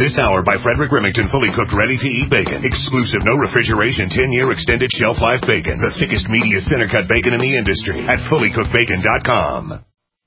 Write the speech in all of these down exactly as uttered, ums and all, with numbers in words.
This hour by Frederick Remington, fully cooked, ready-to-eat bacon. Exclusive, no refrigeration, ten-year extended shelf life bacon. The thickest, meatiest, center-cut bacon in the industry at fully cooked bacon dot com.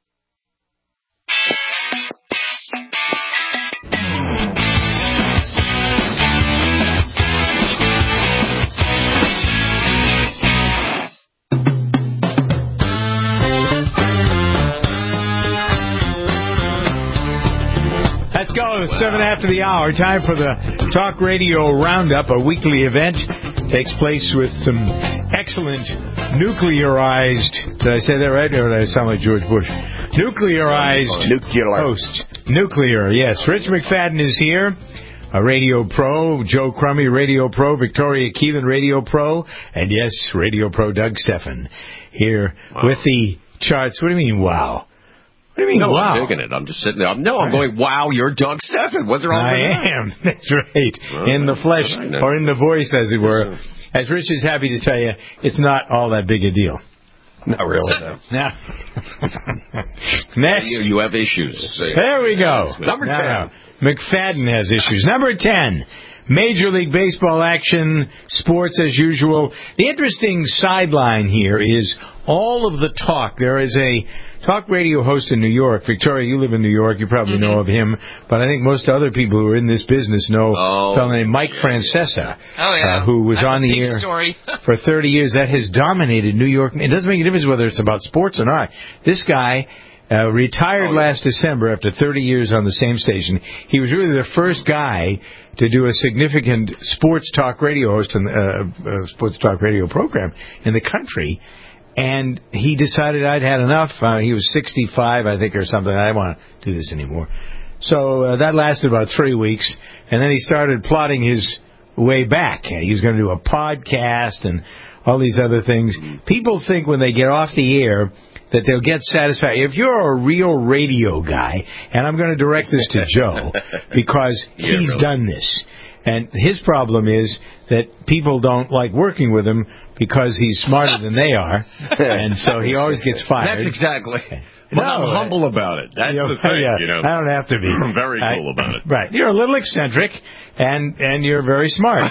Let's go. Seven after the hour. Time for the Talk Radio Roundup, a weekly event. Takes place with some excellent nuclearized. Did I say that right, or did I sound like George Bush? Nuclearized Nuclear. host. Nuclear, yes. Rich McFadden is here. A radio pro. Joe Crummy, radio pro. Victoria Keelan, radio pro. And yes, radio pro Doug Steffen here wow. with the charts. What do you mean, wow? What do you mean, no, wow? I'm digging it. I'm just sitting there. I'm, no, I'm going, wow, you're Doug Steffen. What's wrong with that? I am. That's right. Well, in the flesh, or in the voice, as it were. As Rich is happy to tell you, it's not all that big a deal. Not really, no. Now, next. You, you have issues. So there we go. Number ten. Now, McFadden has issues. Number ten. Major League Baseball action, sports as usual. The interesting sideline here is all of the talk. There is a talk radio host in New York. Victoria, you live in New York. You probably mm-hmm. know of him. But I think most other people who are in this business know oh, a fellow named Mike yeah. Francesa, oh, yeah. uh, who was That's on the air story. for thirty years. That has dominated New York. It doesn't make a difference whether it's about sports or not. This guy uh, retired oh, yeah. last December after thirty years on the same station. He was really the first guy to do a significant sports talk radio host and uh, uh, sports talk radio program in the country. And he decided I'd had enough. Uh, he was sixty-five, I think, or something. I don't want to do this anymore. So uh, that lasted about three weeks. And then he started plotting his way back. He was going to do a podcast and all these other things. People think when they get off the air that they'll get satisfaction. If you're a real radio guy, and I'm going to direct this to Joe, because yeah, he's really. done this. And his problem is that people don't like working with him because he's smarter than they are, and so he always gets fired. That's exactly. But no, I'm humble about it. That's you know, the thing, yeah, you know. I don't have to be. I'm very cool I, about it. Right. You're a little eccentric, and and you're very smart.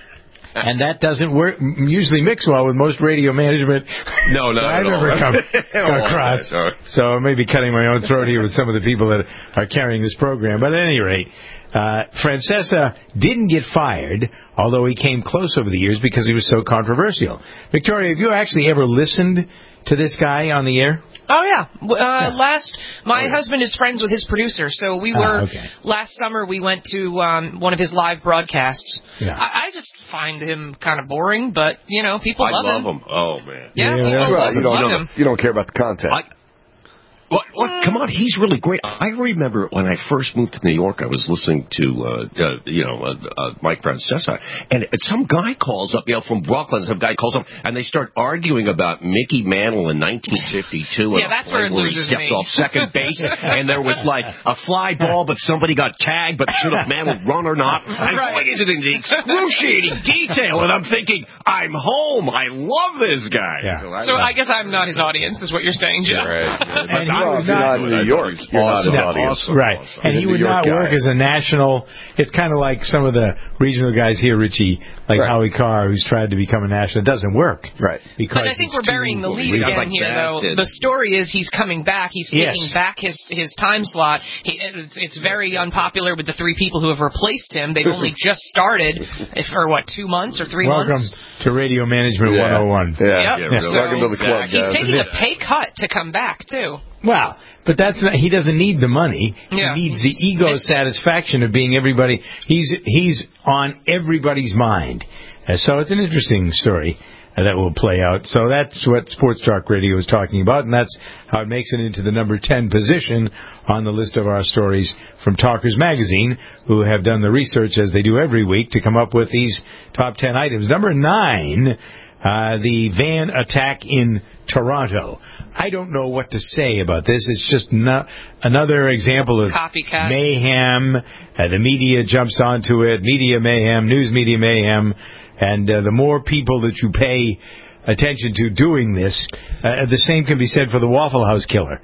And that doesn't work usually mix well with most radio management. No, not I've at all. ever come across. Like so I may be cutting my own throat here with some of the people that are carrying this program. But at any rate, uh, Francesa didn't get fired, although he came close over the years because he was so controversial. Victoria, have you actually ever listened to this guy on the air? Oh, yeah. Uh, yeah. Last, my oh, yeah. husband is friends with his producer, so we were, ah, okay. last summer we went to um, one of his live broadcasts. Yeah. I, I just find him kind of boring, but, you know, people I love, love him. him. Oh, man. Yeah, yeah people right. love, you, don't, love you, him. don't, you don't care about the content. I, What, what, come on, he's really great. I remember when I first moved to New York, I was listening to, uh, uh, you know, uh, uh, Mike Francesa, and some guy calls up, you know, from Brooklyn, some guy calls up, and they start arguing about Mickey Mantle in nineteen fifty-two. Yeah, that's where it where he loses stepped me. off second base, and there was like a fly ball, but somebody got tagged, but should have Mantle run or not? I'm Right. going into the excruciating detail, and I'm thinking, I'm home. I love this guy. Yeah. So, I, So I guess I'm not his audience, is what you're saying, Joe. Right. And he Well, was you're not- not in New York. You're not his No, audience. awesome. Right. Awesome. And He's he a would New not York work guy. as a national. It's kind of like some of the regional guys here, Richie, like Right. Howie Carr, who's tried to become a national. It doesn't work. Right. Because But I think it's we're burying too- the lead We sound again like here, though. bastards. The story is he's coming back. He's Yes. taking back his his time slot. He, it's, it's very unpopular with the three people who have replaced him. They've only just started for, what, two months or three Welcome months? to Radio Management Yeah. one oh one. Yeah. Yep. Yeah, Yeah. really. Welcome to the club, Exactly. He's guys. taking a pay cut to come back, too. Well, but that's not, he doesn't need the money. Yeah, he needs he's the ego missing. satisfaction of being everybody. He's he's on everybody's mind. Uh, so it's an interesting story uh, that will play out. So that's what Sports Talk Radio is talking about, and that's how it makes it into the number ten position on the list of our stories from Talkers Magazine, who have done the research, as they do every week, to come up with these top ten items. Number nine, uh, the van attack in Toronto. I don't know what to say about this. It's just no, another example of Copycat. mayhem. Uh, the media jumps onto it. Media mayhem, news media mayhem. And uh, the more people that you pay attention to doing this, uh, the same can be said for the Waffle House killer.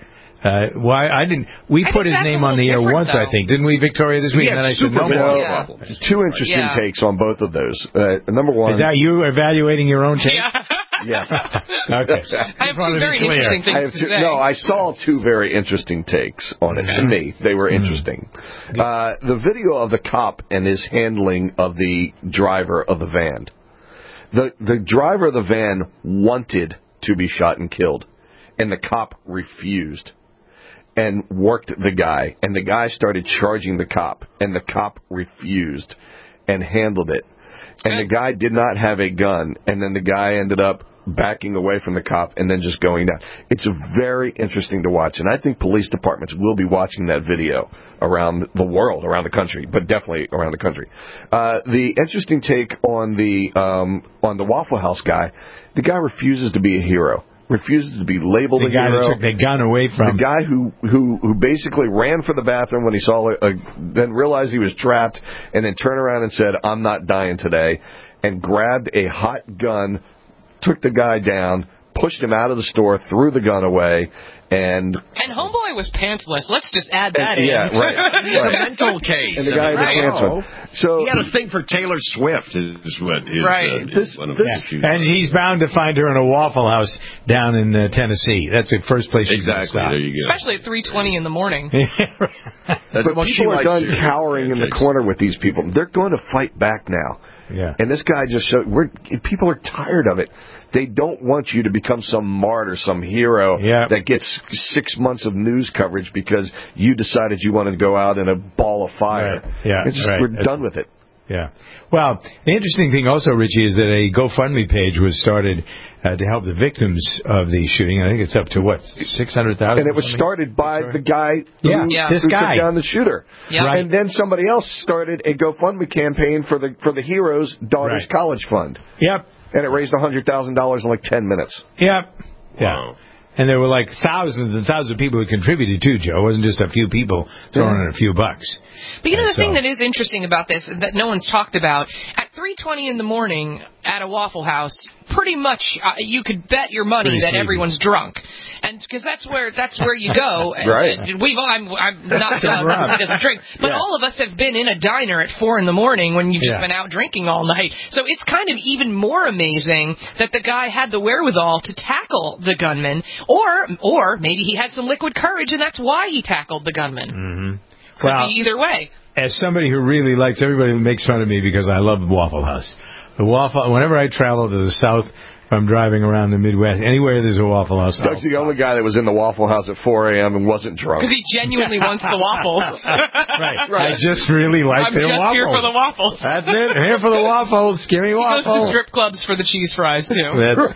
Uh, why I didn't? We I put think his that's name a on the air little once, different, I think, didn't we, Victoria, this week? Yeah, and then I said, super no big more. Yeah. Two interesting Yeah. takes on both of those. Uh, number one. Is that you evaluating your own take? Yeah. Yes. Okay. I have Just wanted two to be very clear. interesting I things have to two, say. no, I saw two very interesting takes on it. To me, they were interesting. Uh, the video of the cop and his handling of the driver of the van. The the driver of the van wanted to be shot and killed, and the cop refused and worked the guy. And the guy started charging the cop, and the cop refused and handled it. And the guy did not have a gun, and then the guy ended up backing away from the cop and then just going down. It's very interesting to watch, and I think police departments will be watching that video around the world, around the country, but definitely around the country. Uh, the interesting take on the um, on the Waffle House guy, the guy refuses to be a hero, refuses to be labeled The a guy hero. that took the gun away from... The guy who, who, who basically ran for the bathroom when he saw a, a, then realized he was trapped, and then turned around and said, "I'm not dying today," and grabbed a hot gun, took the guy down, pushed him out of the store, threw the gun away, and... And Homeboy was pantsless. Let's just add that in. Yeah, right. It's a right. mental case. And the guy Right. had the pants on. So, He had a thing for Taylor Swift, is what his, Right. uh, This- one of this- his issues And was. he's bound to find her in a Waffle House down in uh, Tennessee. That's the first place she's gonna Exactly, stop. there you go. Especially at three twenty in the morning. That's, but well, she people are likes done serious cowering in the takes. corner with these people. They're going to fight back now. Yeah. And this guy just showed, we're, people are tired of it. They don't want you to become some martyr, some hero Yeah. that gets six months of news coverage because you decided you wanted to go out in a ball of fire. Right. Yeah, It's just, right. we're That's- done with it. Yeah. Well, the interesting thing also, Richie, is that a GoFundMe page was started uh, to help the victims of the shooting. I think it's up to, what, six hundred thousand? And it was started by the guy who, Yeah, Yeah. this who guy. took down the shooter. Yeah. Right. And then somebody else started a GoFundMe campaign for the for the hero's daughter's Right. college fund. Yep. And it raised one hundred thousand dollars in like ten minutes. Yep. Yeah. Wow. And there were like thousands and thousands of people who contributed too, Joe. It wasn't just a few people throwing in a few bucks. But you know, And the thing so- that is interesting about this that no one's talked about, at three twenty in the morning at a Waffle House, pretty much uh, you could bet your money Pretty that sleepy. everyone's drunk. And because that's where that's where you go. Right. And we've all, I'm, I'm not Rob. because he doesn't drink, but Yeah. all of us have been in a diner at four in the morning when you've just Yeah. been out drinking all night. So it's kind of even more amazing that the guy had the wherewithal to tackle the gunman, or or maybe he had some liquid courage and that's why he tackled the gunman. Mm-hmm. Could Well, be either way. as somebody who really likes, everybody makes fun of me because I love Waffle House. The Waffle, whenever I travel to the South, if I'm driving around the Midwest, anywhere there's a Waffle House. I'll Doug's the stop. only guy that was in the Waffle House at four a.m. and wasn't drunk. Because he genuinely wants the waffles. Right. I just really like I'm their just waffles. here for the waffles. That's it. Here for the waffles. Give me He goes to waffles. strip clubs for the cheese fries, too.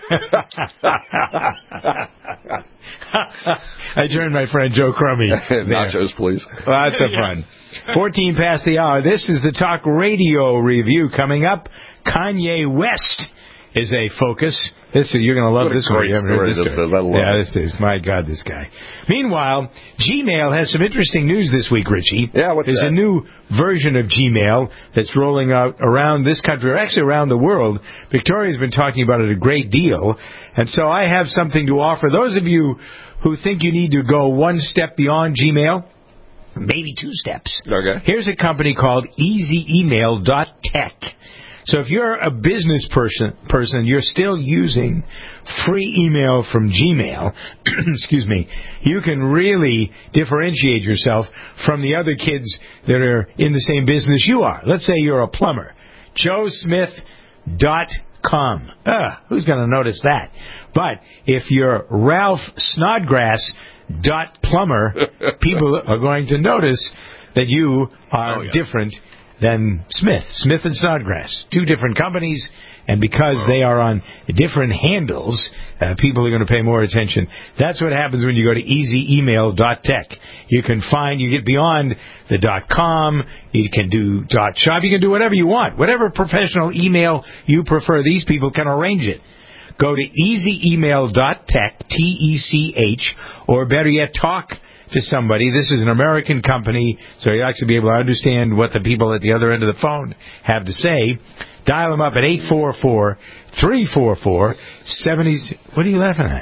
That's- I joined my friend Joe Crummy. there. Nachos, please. Lots of fun. fourteen past the hour. This is the Talk Radio Review coming up. Kanye West is a focus. This is, you're going to love What a this one. great You haven't heard story this this story. is. I love yeah, it. this is. My God, this guy. Meanwhile, Gmail has some interesting news this week, Richie. Yeah, what's There's that? a new version of Gmail that's rolling out around this country, or actually around the world. Victoria's been talking about it a great deal. And so I have something to offer. Those of you who think you need to go one step beyond Gmail, maybe two steps. Okay. Here's a company called easy email dot tech. So if you're a business person, person, you're still using free email from Gmail, excuse me, you can really differentiate yourself from the other kids that are in the same business you are. Let's say you're a plumber. joe smith dot com. Ah, who's going to notice that? But if you're Ralph Snodgrass dot plumber, people are going to notice that you are Oh, yeah. different than Smith. Smith and Snodgrass. Two different companies, and because they are on different handles, uh, people are going to pay more attention. That's what happens when you go to easy email dot tech. You can find, you get beyond the .com, you can do .shop, you can do whatever you want. Whatever professional email you prefer, these people can arrange it. Go to easy email dot tech, T E C H, or better yet, talk to somebody. This is an American company, so you'll actually be able to understand what the people at the other end of the phone have to say. Dial them up at eight four four, three four four, seven zero... What are you laughing at?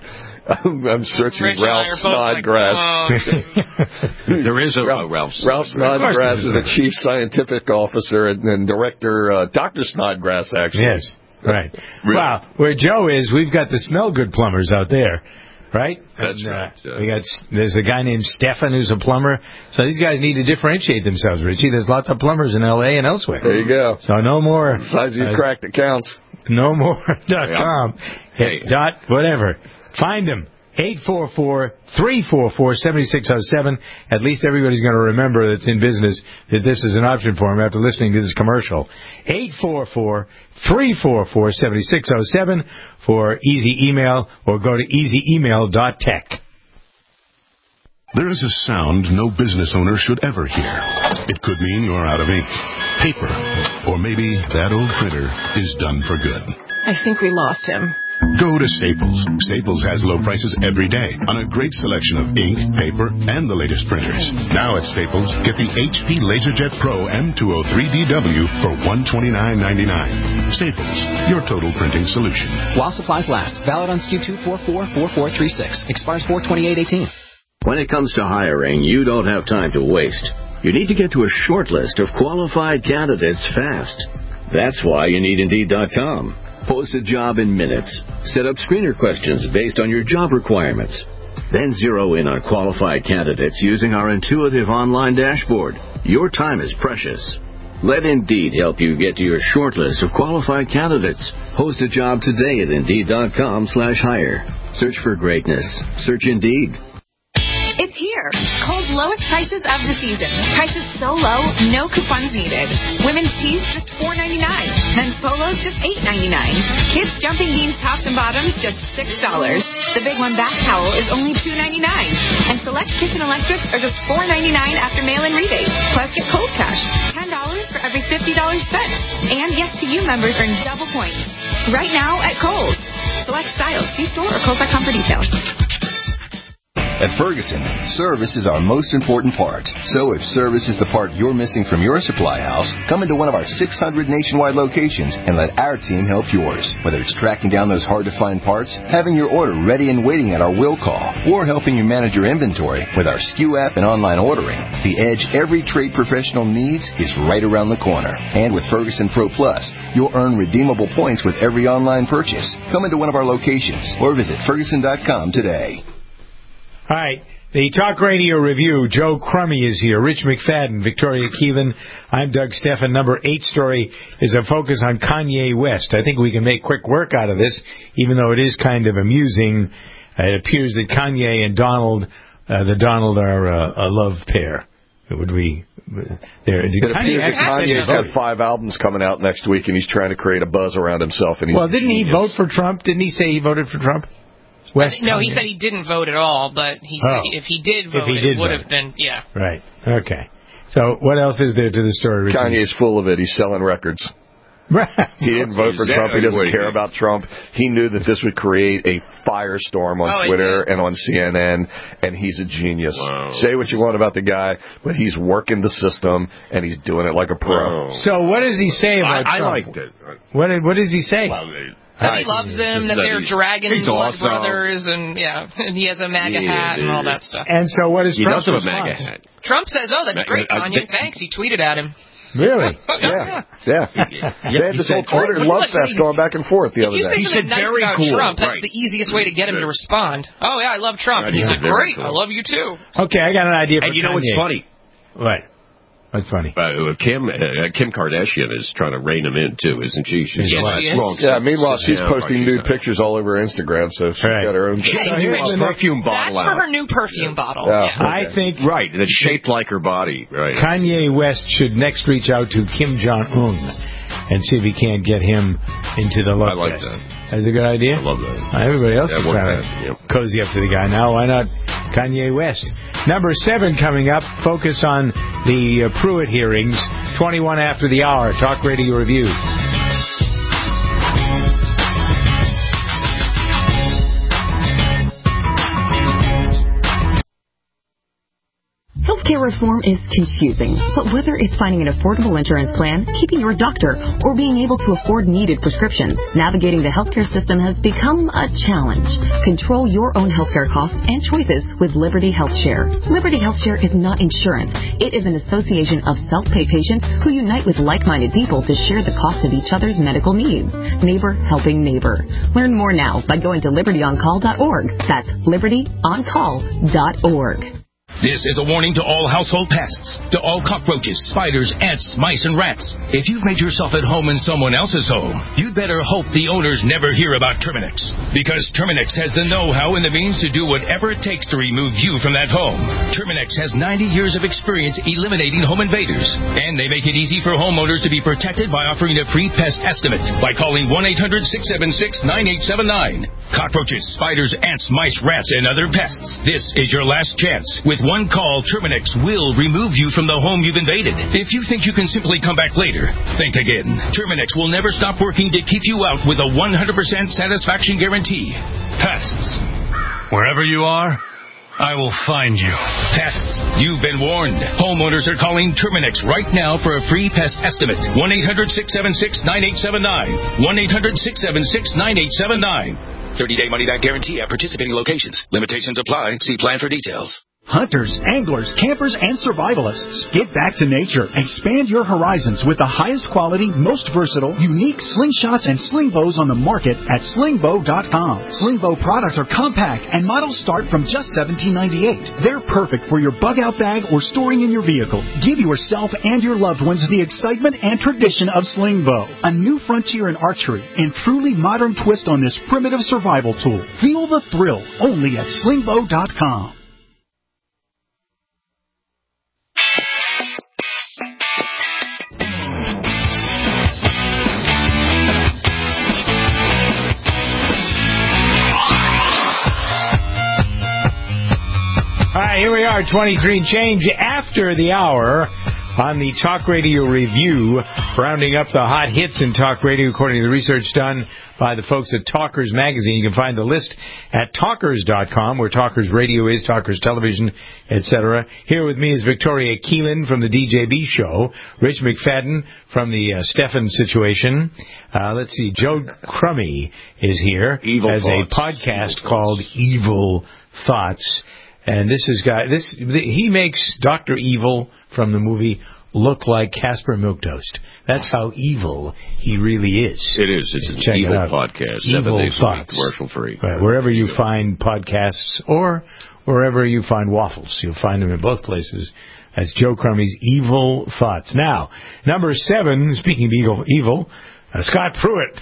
I'm, I'm searching Rich Ralph and I are both Snodgrass. Like, oh. There is a Ralph, uh, Ralph Ralph Snodgrass. Snodgrass is a chief scientific officer and, and director, uh, Doctor Snodgrass, actually. Yes, right. Really? Well, where Joe is, we've got the Smellgood plumbers out there, right? That's and, uh, right. Uh, we got there's a guy named Stefan who's a plumber. So these guys need to differentiate themselves, Richie. There's lots of plumbers in L A and elsewhere. There you go. So no more. Besides, you uh, cracked it counts. No more dot com. Hey. Dot whatever. Find them. eight four four, three four four, seven six zero seven. At least everybody's going to remember that's in business that this is an option for them after listening to this commercial. eight four four, three four four, seven six zero seven for easy email, or go to easy email dot tech. There is a sound no business owner should ever hear. It could mean you're out of ink, paper, or maybe that old printer is done for good. I think we lost him. Go to Staples. Staples has low prices every day on a great selection of ink, paper, and the latest printers. Now at Staples, get the H P LaserJet Pro M two oh three D W for one hundred twenty-nine ninety-nine. Staples, your total printing solution. While supplies last. Valid on S K U two four four four four three six. Expires four twenty-eight eighteen. When it comes to hiring, you don't have time to waste. You need to get to a short list of qualified candidates fast. That's why you need Indeed dot com. Post a job in minutes. Set up screener questions based on your job requirements. Then zero in on qualified candidates using our intuitive online dashboard. Your time is precious. Let Indeed help you get to your short list of qualified candidates. Post a job today at Indeed dot com slash hire. Search for greatness. Search Indeed. It's here. Kohl's lowest prices of the season. Prices so low, no coupons needed. Women's tees just four ninety-nine. Men's polos just eight ninety-nine. Kids jumping beans tops and bottoms just six dollars. The big one bath towel is only two ninety-nine. And select kitchen electrics are just four ninety-nine after mail-in rebates. Plus get Kohl's cash, ten dollars for every fifty dollars spent. And Yes to You members earn double points. Right now at Kohl's. Select styles. See store or Kohl's dot com for details. At Ferguson, service is our most important part. So if service is the part you're missing from your supply house, come into one of our six hundred nationwide locations and let our team help yours. Whether it's tracking down those hard-to-find parts, having your order ready and waiting at our will call, or helping you manage your inventory with our S K U app and online ordering, the edge every trade professional needs is right around the corner. And with Ferguson Pro Plus, you'll earn redeemable points with every online purchase. Come into one of our locations or visit Ferguson dot com today. All right. The Talk Radio Review. Joe Crummy is here. Rich McFadden, Victoria Keevan. I'm Doug Stephan. Number eight story is a focus on Kanye West. I think we can make quick work out of this, even though it is kind of amusing. Uh, it appears that Kanye and Donald, uh, the Donald are uh, a love pair. Would we? There. It appears that Kanye's got five albums coming out next week, and he's trying to create a buzz around himself. And he's well, didn't he vote for Trump? Didn't he say he voted for Trump? West no, Kanye. he said he didn't vote at all, but he said Oh. if he did vote, he did it would vote. have been, yeah. Right. Okay. So what else is there to the story, Richard? Kanye's full of it. He's selling records. Right. He didn't vote for Trump. He doesn't care about Trump. He knew that this would create a firestorm on Oh, Twitter and on C N N, and he's a genius. Wow. Say what you want about the guy, but he's working the system, and he's doing it like a pro. Wow. So what does he say I, about I Trump? liked it. What, did- what does he say? Well, they- That he loves him, that That they're he- Dragon he's Blood awesome. Brothers, and yeah, and he has a MAGA Yeah, hat and all yeah. that stuff. And so what is He Trump's does have a MAGA response? hat. Trump says, "Oh, that's Ma- great, I- Kanye. I- Thanks." He tweeted at him. Really? Yeah, yeah. They had he this whole said- Twitter Well, love look, fest he- going back and forth the If other you day. say He something said nice very about cool, Trump, that's right. the easiest way to get him to respond. Oh yeah, I love Trump. Right, And he's yeah, like, very "Great, cool. I love you too." Okay, I got an idea for And you know Kanye. what's funny? What? What's funny? Uh, Kim uh, Kim Kardashian is trying to rein him in too, isn't she? She's Yes, well, she that's is. wrong. Yeah, meanwhile, she's Yeah, posting right, nude exactly. pictures all over Instagram, so she's Right. got her own... She Yeah, threw here's a the next- perfume bottle That's out. for her new perfume bottle. Yeah. Yeah. I think Right, that's shaped like her body. Right. Kanye West should next reach out to Kim Jong-un and see if he can't get him into the love I like fest. that. That's a good idea. I love that. Uh, Everybody else Yeah, is work trying fast, to yep. cozy up to the guy. Now, why not Kanye West? Number seven coming up. Focus on the uh, Pruitt hearings. twenty-one after the hour. Talk Radio Review. He'll Healthcare reform is confusing, but whether it's finding an affordable insurance plan, keeping your doctor, or being able to afford needed prescriptions, navigating the healthcare system has become a challenge. Control your own healthcare costs and choices with Liberty HealthShare. Liberty HealthShare is not insurance. It is an association of self-pay patients who unite with like-minded people to share the cost of each other's medical needs. Neighbor helping neighbor. Learn more now by going to liberty on call dot org. That's liberty on call dot org. This is a warning to all household pests, to all cockroaches, spiders, ants, mice, and rats. If you've made yourself at home in someone else's home, you'd better hope the owners never hear about Terminix. Because Terminix has the know-how and the means to do whatever it takes to remove you from that home. Terminix has ninety years of experience eliminating home invaders. And they make it easy for homeowners to be protected by offering a free pest estimate by calling one eight hundred six seven six nine eight seven nine. Cockroaches, spiders, ants, mice, rats, and other pests. This is your last chance. With one call, Terminix will remove you from the home you've invaded. If you think you can simply come back later, think again. Terminix will never stop working to keep you out with a one hundred percent satisfaction guarantee. Pests. Wherever you are, I will find you. Pests. You've been warned. Homeowners are calling Terminix right now for a free pest estimate. one eight hundred six seven six nine eight seven nine. one eight hundred six seven six nine eight seven nine. thirty-day money-back guarantee at participating locations. Limitations apply. See plan for details. Hunters, anglers, campers, and survivalists, get back to nature. Expand your horizons with the highest quality, most versatile, unique slingshots and sling bows on the market at sling bow dot com. Sling bow products are compact and models start from just seventeen ninety-eight. They're perfect for your bug-out bag or storing in your vehicle. Give yourself and your loved ones the excitement and tradition of sling bow, a new frontier in archery and truly modern twist on this primitive survival tool. Feel the thrill only at sling bow dot com. All right, here we are, twenty-three and change after the hour on the Talk Radio Review, rounding up the hot hits in Talk Radio according to the research done by the folks at Talkers Magazine. You can find the list at talkers dot com, where Talkers Radio is, Talkers Television, et cetera. Here with me is Victoria Keelan from the D J B Show, Rich McFadden from the uh, Stefan Situation. Uh, let's see, Joe Crummy is here Evil as Thoughts. a podcast Evil called Evil Thoughts. And this is guy. This he makes Doctor Evil from the movie look like Casper Milquetoast. That's how evil he really is. It is. It's an Check evil it out. podcast. Seven Evil days a week, Thoughts. commercial free. Right, wherever you find podcasts or wherever you find waffles, you'll find them in both places. That's Joe Crummy's Evil Thoughts. Now, number seven. Speaking of evil, evil, uh, Scott Pruitt.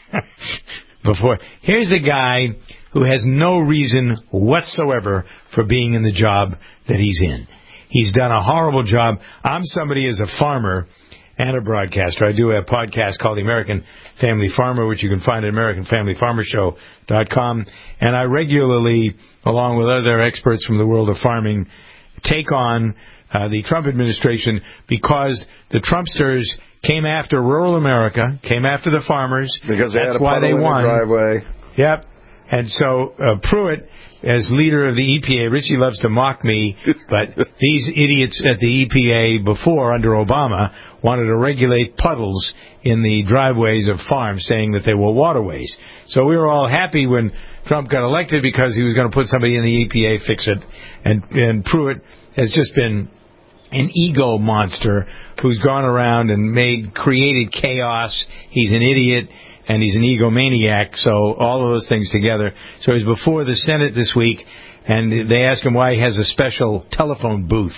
Before here's a guy who has no reason whatsoever for being in the job that he's in. He's done a horrible job. I'm somebody as a farmer and a broadcaster. I do a podcast called The American Family Farmer, which you can find at american family farmer show dot com. And I regularly, along with other experts from the world of farming, take on uh, the Trump administration because the Trumpsters came after rural America, came after the farmers. Because they That's had a why they puddle in won. their driveway. Yep. And so uh, Pruitt, as leader of the E P A, Richie loves to mock me, but these idiots at the E P A before, under Obama, wanted to regulate puddles in the driveways of farms, saying that they were waterways. So we were all happy when Trump got elected because he was going to put somebody in the E P A, fix it. And, and Pruitt has just been an ego monster who's gone around and made, created chaos. He's an idiot. And he's an egomaniac, so all of those things together. So he's before the Senate this week, and they ask him why he has a special telephone booth.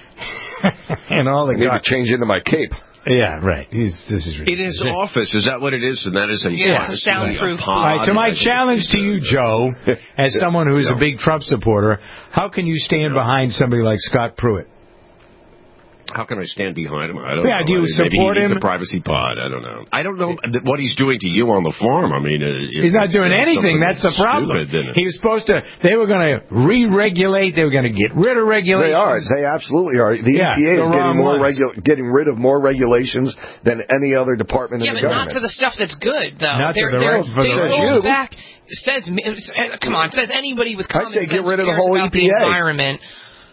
and all the I need guys to change into my cape. Yeah, right. He's, this is in his office. Is that what it is? And that is a yeah, yes, it's a soundproof. All right. So my challenge to you, Joe, as someone who is yeah. a big Trump supporter, how can you stand yeah. behind somebody like Scott Pruitt? How can I stand behind him? I don't yeah, know. do you Maybe support he needs him? a privacy pod. I don't know. I don't know what he's doing to you on the farm. I mean, uh, he's not doing anything. That's the problem. Stupid, he was supposed to. They were going to re-regulate. They were going to get rid of regulations. They are. They absolutely are. The yeah, E P A is getting more regu- getting rid of more regulations than any other department yeah, in the Yeah, government. but not to the stuff that's good, though. Not they're, to the they're, right, for they the rolled you. back. Says, come on, says anybody with common I say sense get rid of the cares whole about E P A. the environment.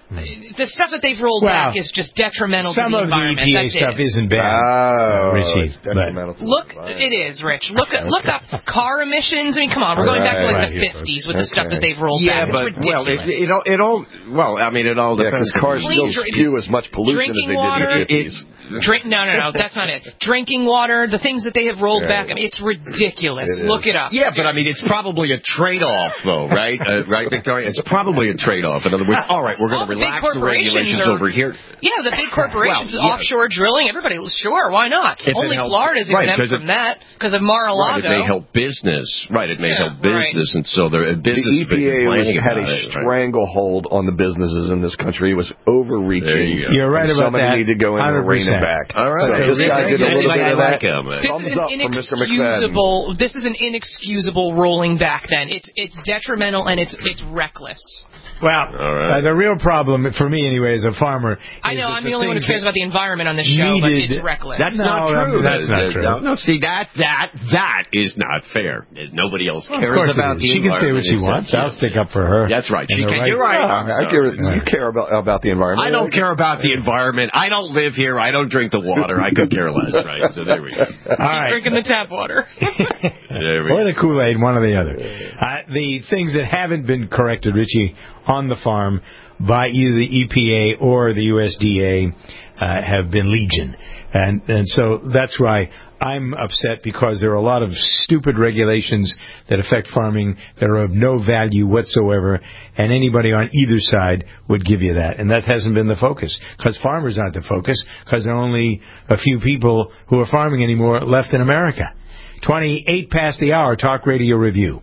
the stuff that they've rolled Well, back is just detrimental to Some the of the E environment. P A That's stuff it. isn't bad, Oh, Richie. it's detrimental to the Look, environment. it is, Rich. Look, look up car emissions. I mean, come on, we're going back to like Right. the fifties with the Okay. stuff that they've rolled Yeah, back. but It's well, it, ridiculous. it all it all well, I mean, it all Yeah, depends. because cars Clean still dr- spew as much pollution as drinking they water, did in the It- fifties. Drink? No, no, no. That's not it. Drinking water, the things that they have rolled Yeah. back. I mean, it's ridiculous. It is. Look it up. Yeah, but I mean, it's probably a trade-off, though, right? Uh, right, Victoria? It's probably a trade-off. In other words, all right, we're going All to the big relax the corporations regulations are- over here. Yeah, the big corporations, Well, yeah. offshore drilling, everybody, sure, why not? If it Only helps- Florida's right, exempt 'cause it- from that because of Right, Mar-a-Lago. it may help business. Right, it may Yeah, help right. business, and so there, The business E P A was, had a about it, right? stranglehold on the businesses in this country. It was overreaching. There you go. You're right And about somebody that. needed to go in and rein it one hundred percent. back. All right. So Okay, this this guy is- did a this little is bit of like that. him. This Thumbs is an up for Mister McFadden. inexcusable. This is an inexcusable rolling back. Then it's it's detrimental and it's it's reckless. Well, right. uh, the real problem for me, anyway, as a farmer, I is know that I'm the only one who things cares that about the environment on this show, but needed- it's reckless. That's No, not that- true. that's not Uh, true. No, no, see that that that is not fair. Nobody else Well, of cares course it about is. the She can say what environment she except wants. you. I'll stick up for her. That's right. And She the can. right- You're right. Uh, I care, you care about about the environment. I don't care about the environment. I don't live here. I don't drink the water. I could care less, right? So there we go. All right. Drinking the tap water. There we Or go. the Kool-Aid, one or the other. Uh, the things that haven't been corrected, Richie, on the farm by either the E P A or the U S D A uh, have been legion. And and so that's why I'm upset, because there are a lot of stupid regulations that affect farming that are of no value whatsoever, and anybody on either side would give you that. And that hasn't been the focus, because farmers aren't the focus, because there are only a few people who are farming anymore left in America. twenty-eight past the hour, Talk Radio Review.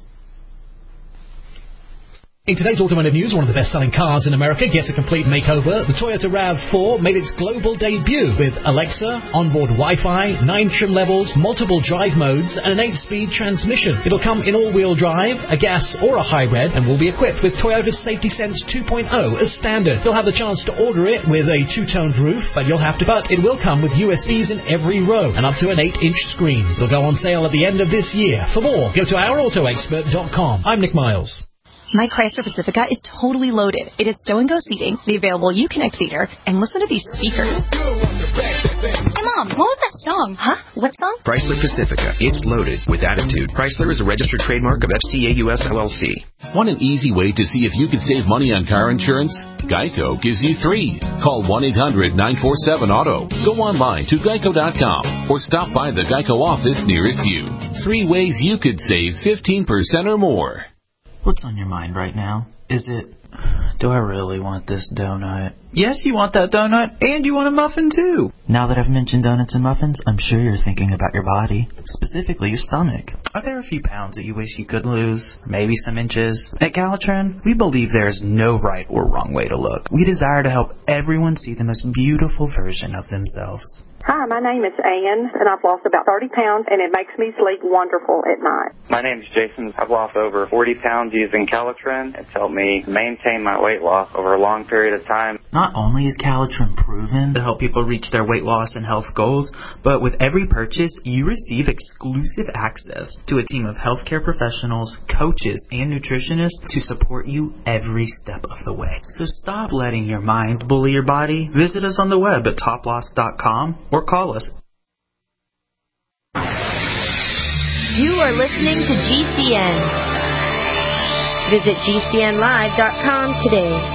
In today's automotive news, one of the best-selling cars in America gets a complete makeover. The Toyota RAV four made its global debut with Alexa, onboard Wi-Fi, nine trim levels, multiple drive modes, and an eight-speed transmission. It'll come in all-wheel drive, a gas or a hybrid, and will be equipped with Toyota's Safety Sense two point oh as standard. You'll have the chance to order it with a two-toned roof, but you'll have to. But it will come with U S Bs in every row and up to an eight-inch screen. It'll go on sale at the end of this year. For more, go to our auto expert dot com. I'm Nick Miles. My Chrysler Pacifica is totally loaded. It has stow-and-go seating, the available Uconnect theater, and listen to these speakers. Hey, Mom, what was that song? Huh? What song? Chrysler Pacifica. It's loaded with attitude. Chrysler is a registered trademark of F C A U S L L C. Want an easy way to see if you can save money on car insurance? Geico gives you three. Call one eight hundred nine four seven auto. Go online to geico dot com or stop by the Geico office nearest you. Three ways you could save fifteen percent or more. What's on your mind right now? Is it, do I really want this donut? Yes, you want that donut, and you want a muffin too. Now that I've mentioned donuts and muffins, I'm sure you're thinking about your body, specifically your stomach. Are there a few pounds that you wish you could lose? Maybe some inches? At Calitran, we believe there is no right or wrong way to look. We desire to help everyone see the most beautiful version of themselves. Hi, my name is Ann, and I've lost about thirty pounds, and it makes me sleep wonderful at night. My name is Jason. I've lost over forty pounds using Calitrin. It's helped me maintain my weight loss over a long period of time. Not only is Calitrin proven to help people reach their weight loss and health goals, but with every purchase, you receive exclusive access to a team of healthcare professionals, coaches, and nutritionists to support you every step of the way. So stop letting your mind bully your body. Visit us on the web at top loss dot com or call us. You are listening to G C N. Visit G C N live dot com today.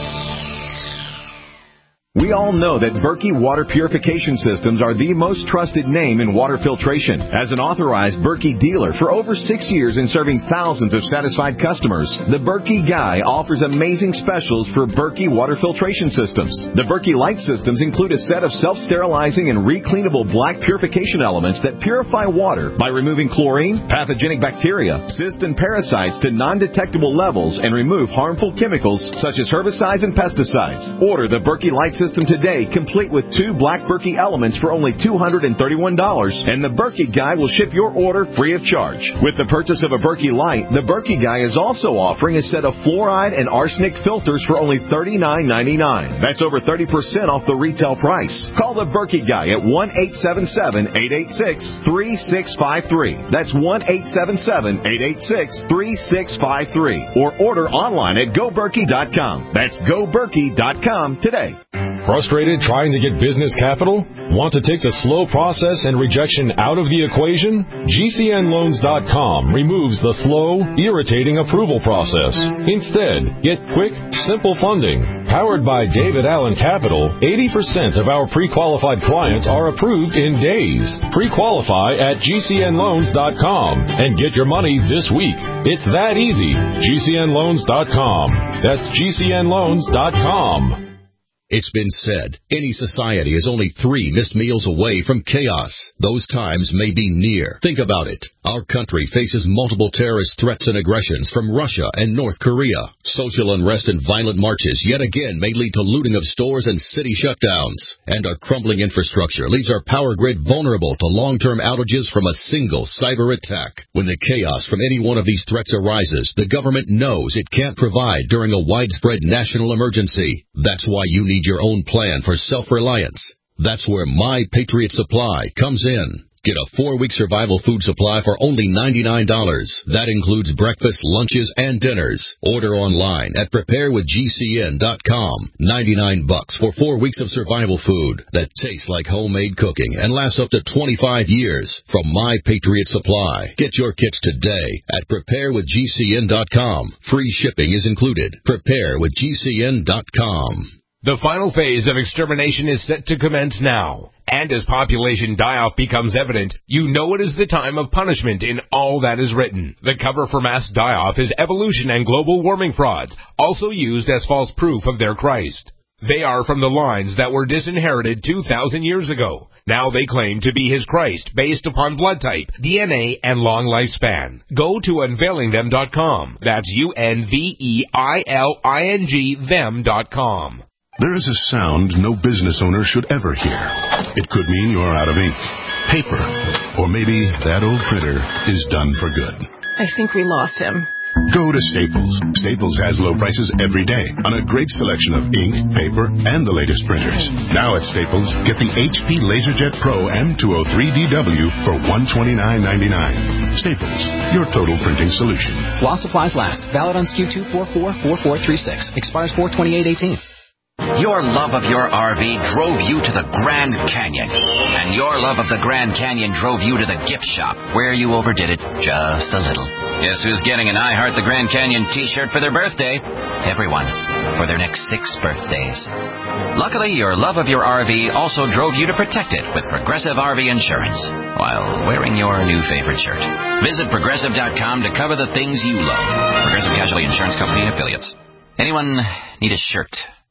We all know that Berkey Water Purification Systems are the most trusted name in water filtration. As an authorized Berkey dealer for over six years and serving thousands of satisfied customers, the Berkey Guy offers amazing specials for Berkey Water Filtration Systems. The Berkey Light Systems include a set of self-sterilizing and recleanable black purification elements that purify water by removing chlorine, pathogenic bacteria, cysts, and parasites to non-detectable levels and remove harmful chemicals such as herbicides and pesticides. Order the Berkey Light Systems system today, complete with two Black Berkey elements for only two hundred thirty-one dollars, and the Berkey Guy will ship your order free of charge. With the purchase of a Berkey Light, the Berkey Guy is also offering a set of fluoride and arsenic filters for only thirty-nine ninety-nine. That's over thirty percent off the retail price. Call the Berkey Guy at one eight seven seven, eight eight six, three six five three. That's one eight seven seven, eight eight six, three six five three. Or order online at go berkey dot com. That's go berkey dot com today. Frustrated trying to get business capital? Want to take the slow process and rejection out of the equation? G C N loans dot com removes the slow, irritating approval process. Instead, get quick, simple funding. Powered by David Allen Capital, eighty percent of our pre-qualified clients are approved in days. Pre-qualify at G C N loans dot com and get your money this week. It's that easy. G C N loans dot com. That's G C N loans dot com. It's been said, any society is only three missed meals away from chaos. Those times may be near. Think about it. Our country faces multiple terrorist threats and aggressions from Russia and North Korea. Social unrest and violent marches yet again may lead to looting of stores and city shutdowns. And our crumbling infrastructure leaves our power grid vulnerable to long-term outages from a single cyber attack. When the chaos from any one of these threats arises, the government knows it can't provide during a widespread national emergency. That's why you need your own plan for self-reliance. That's where My Patriot Supply comes in. Get a four-week survival food supply for only ninety-nine dollars. That includes breakfast, lunches, and dinners. Order online at prepare with G C N dot com. ninety-nine bucks for four weeks of survival food that tastes like homemade cooking and lasts up to twenty-five years from My Patriot Supply. Get your kits today at prepare with G C N dot com. Free shipping is included. prepare with G C N dot com. The final phase of extermination is set to commence now. And as population die-off becomes evident, you know it is the time of punishment in all that is written. The cover for mass die-off is evolution and global warming frauds, also used as false proof of their Christ. They are from the lines that were disinherited two thousand years ago. Now they claim to be his Christ based upon blood type, D N A, and long lifespan. Go to unveiling them dot com. That's U N V E I L I N G them dot com. There is a sound no business owner should ever hear. It could mean you're out of ink, paper, or maybe that old printer is done for good. I think we lost him. Go to Staples. Staples has low prices every day on a great selection of ink, paper, and the latest printers. Now at Staples, get the H P LaserJet Pro M two oh three D W for one hundred twenty-nine ninety-nine. Staples, your total printing solution. While supplies last. Valid on S K U two four four four four three six. Expires four twenty-eight eighteen. Your love of your R V drove you to the Grand Canyon. And your love of the Grand Canyon drove you to the gift shop, where you overdid it just a little. Guess who's getting an I Heart the Grand Canyon t-shirt for their birthday? Everyone. For their next six birthdays. Luckily, your love of your R V also drove you to protect it with Progressive R V Insurance, while wearing your new favorite shirt. Visit Progressive dot com to cover the things you love. Progressive Casualty Insurance Company and Affiliates. Anyone need a shirt?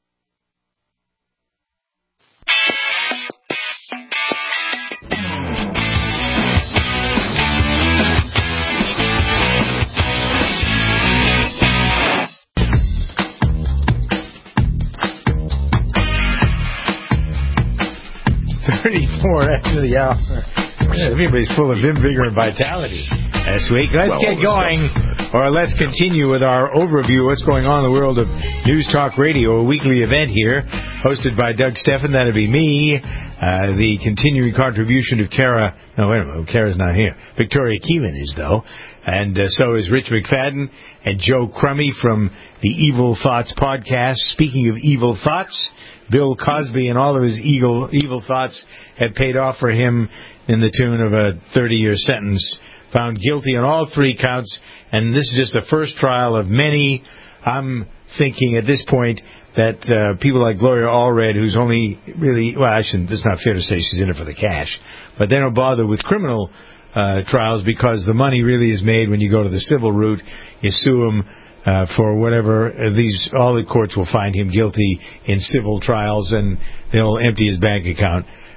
thirty-four after the hour. Yeah, everybody's full of vim, vigor, and vitality this week. Let's well, get going, or let's continue with our overview of what's going on in the world of News Talk Radio, a weekly event here, hosted by Doug Steffen. That'll be me. Uh, the continuing contribution of Kara. No, wait a minute. Kara's not here. Victoria Keelan is, though. And uh, so is Rich McFadden and Joe Crummy from the Evil Thoughts podcast. Speaking of evil thoughts, Bill Cosby and all of his evil, evil thoughts had paid off for him in the tune of a thirty-year sentence. Found guilty on all three counts, and this is just the first trial of many. I'm thinking at this point that uh, people like Gloria Allred, who's only really, well, actually, it's not fair to say she's in it for the cash, but they don't bother with criminal uh, trials because the money really is made when you go to the civil route. You sue them uh, for whatever. Uh, these all the courts will find him guilty in civil trials, and they'll empty his bank account.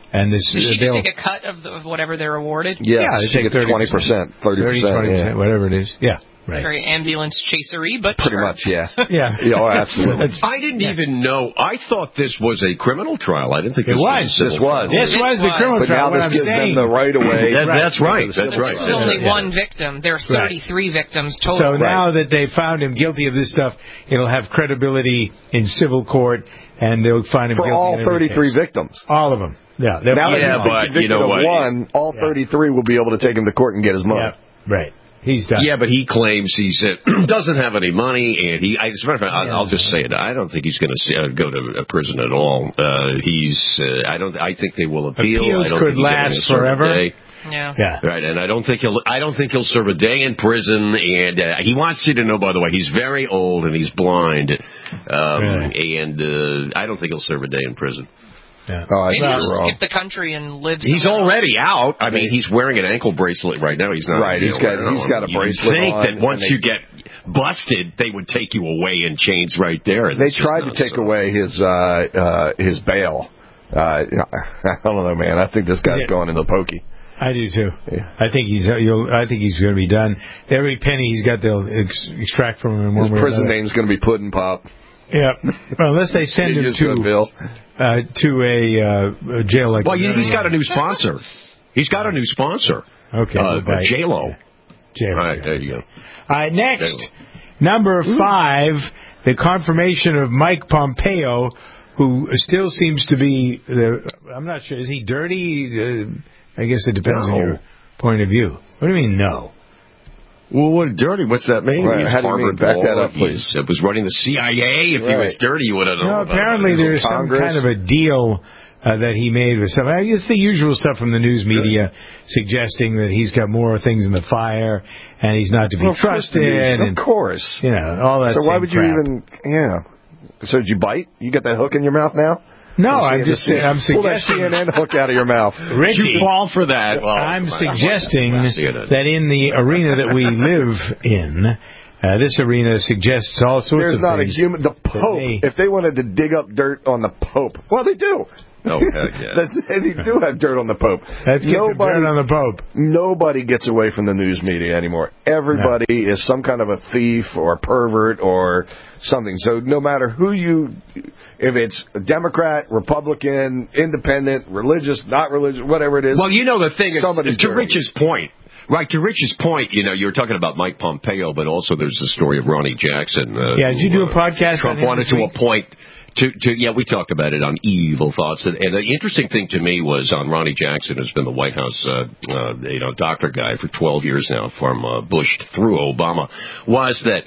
And this, Does she they'll- just take a cut of, the, of whatever they're awarded? Yes, yeah, they she take gets twenty percent, thirty percent, twenty percent, yeah. whatever it is. Yeah, right. Very ambulance chasery, but Pretty sure. much, yeah. Yeah. Yeah, oh, absolutely. I didn't even know. I thought this was a criminal trial. I didn't think It this was. was. a This civil was. trial. This was the criminal But trial. now What this I'm gives saying, them the right away. That- That's right. That's This right. was only Yeah. one victim. There are thirty-three victims total. So now that they found him guilty of this stuff, it'll have credibility in civil court, and they'll find him For guilty all in every thirty-three case. victims. All of them. Yeah. they'll Now find that him Yeah, he's but convicted you know of what? one, all thirty-three will be able to take him to court and get his money. Yeah, right. He's done. Yeah, but he claims he's uh, doesn't have any money, and he. I, as a matter of fact, I'll, I'll just say it. I don't think he's going to uh, go to a prison at all. Uh, he's. Uh, I don't. I think they will appeal. Appeals I don't could think he's gonna last serve a forever. day. Yeah. Yeah. Right, and I don't think he'll. I don't think he'll serve a day in prison. And uh, he wants you to know, by the way, he's very old and he's blind, um, Really? and uh, I don't think he'll serve a day in prison. Yeah. Oh, I Maybe think he'll you're wrong. skip the country and live. He's somewhere already out. I mean, he's wearing an ankle bracelet right now. He's not Right, he's got- you know, he's got a you bracelet think on, that once and they- you get busted, they would take you away in chains right there. And They it's just tried to not take so. away his uh, uh, his bail. Uh, you know, I don't know, man. I think this guy's Yeah. going into pokey. I do too. Yeah. I think he's. You'll, I think he's going to be done. Every penny he's got, they'll ex- extract from him in one His way or prison another. name's going to be Puddin' Pop. Yeah. Well, unless they send him Just good, to Bill. uh, to a, uh, a jail like. Well, he, he's got a new sponsor. He's got a new sponsor. Okay. Uh, right. J-Lo. J-Lo. All right, there you go. All right, next, J-Lo. number five, the confirmation of Mike Pompeo, who still seems to be. The, I'm not sure. Is he dirty? Uh, I guess it depends No. on your point of view. What do you mean, no? Well, what dirty? What's that mean? Right, He's how do you Harvard mean? Back Law. that up, He's- please. It was running the C I A. If he Right. was dirty, you would have known. No, about apparently it. there's some Congress? kind of a deal uh, that he made with some. I guess the usual stuff from the news media suggesting that he's got more things in the fire and he's not to be Well, of course trusted. it is. and, Of course. You know, all that. So why same would you crap. even? Yeah. So did you bite? You got that hook in your mouth now? No, I'm I'm just saying. I'm Pull that suggesting. C N N hook out of your mouth. Richie, You fall for that. Well, I'm come on. suggesting C N N. that in the arena that we live in, uh, this arena suggests all sorts There's of not a things. human. The Pope. they- If they wanted to dig up dirt on the Pope, well, they do. Oh, heck yeah. That's- they do have dirt on the Pope. Let's get the dirt on the Pope. Nobody gets away from the news media anymore. Everybody is some kind of a thief or a pervert or something. So no matter who you, if it's a Democrat, Republican, independent, religious, not religious, whatever it is. Well, you know the thing is, somebody's to dirty. Rich's point, right? To Rich's point, you know, you were talking about Mike Pompeo, but also there's the story of Ronnie Jackson. Uh, Yeah, did you do a who, uh, podcast on Trump him wanted this to week? appoint. To, to, yeah, we talked about it on Evil Thoughts, and, and the interesting thing to me was on Ronnie Jackson, who's been the White House, uh, uh, you know, doctor guy for twelve years now, from uh, Bush through Obama, was that,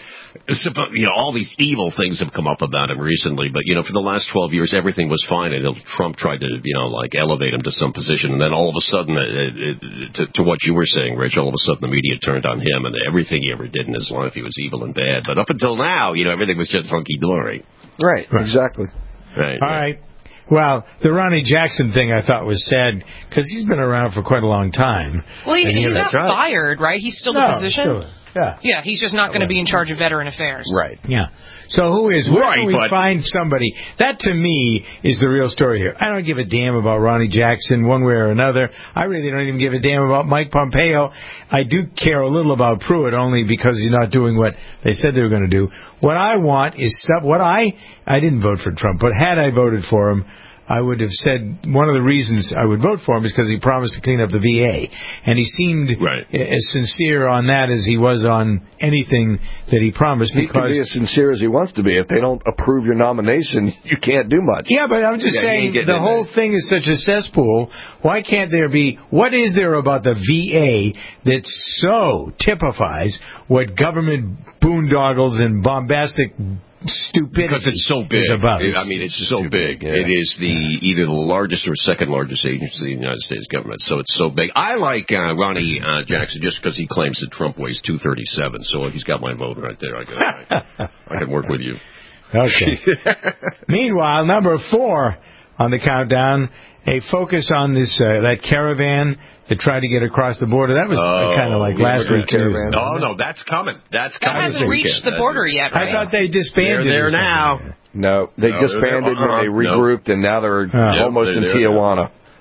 you know, all these evil things have come up about him recently, but you know, for the last twelve years, everything was fine, and Trump tried to, you know, like elevate him to some position, and then all of a sudden, it, it, to, to what you were saying, Rich, all of a sudden the media turned on him, and everything he ever did in his life, he was evil and bad. But up until now, you know, everything was just hunky dory. Right, exactly. Right. All right. Well, the Ronnie Jackson thing I thought was sad because he's been around for quite a long time. Well, he, And he's that's not right. fired, right? He's still No, the position. sure. Yeah. Yeah, he's just not going to be in charge of veteran affairs. Right. Yeah. So who is? Where Right, can we but- find somebody? That to me is the real story here. I don't give a damn about Ronnie Jackson one way or another. I really don't even give a damn about Mike Pompeo. I do care a little about Pruitt only because he's not doing what they said they were going to do. What I want is stuff. What I I didn't vote for Trump, but had I voted for him, I would have said one of the reasons I would vote for him is because he promised to clean up the V A. And he seemed Right. as sincere on that as he was on anything that he promised. He can Because be as sincere as he wants to be. If they don't approve your nomination, you can't do much. Yeah, but I'm just Yeah, he ain't saying getting the in whole there. thing is such a cesspool. Why can't there be, what is there about the V A that so typifies what government boondoggles and bombastic stupidity Because it's so big. is about? It- I mean, it's so big. yeah. It is the either the largest or second largest agency in the United States government. So it's so big. I like uh, Ronnie uh, Jackson just because he claims that Trump weighs two thirty-seven. So he's got my vote right there. I can, I can work with you. Okay. Meanwhile, number four on the countdown, a focus on this uh, that caravan that tried to get across the border. That was Oh, kind of like the last immigrant week, too. caravan. wasn't No, it? no, that's coming. That's That coming. hasn't this reached weekend. the border yet, I right? thought they disbanded. They're there or something. now. No, they No, disbanded they're- when they uh-uh, no. regrouped, and now they're Yeah, almost they're in there now. Tijuana.